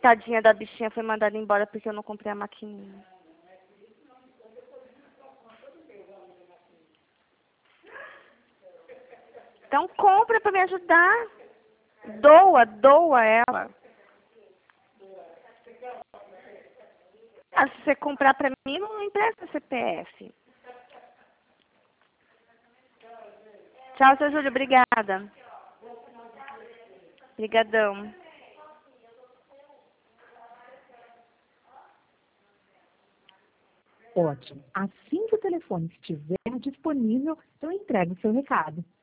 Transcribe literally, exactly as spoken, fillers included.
Tadinha da bichinha foi mandada embora porque eu não comprei a maquininha. Então compra pra me ajudar. Doa, doa ela. Ah, se você comprar pra mim, não empresta C P F. Tchau, seu Júlio. Obrigada. Obrigadão. Ótimo. Assim que o telefone estiver disponível, eu entrego o seu recado.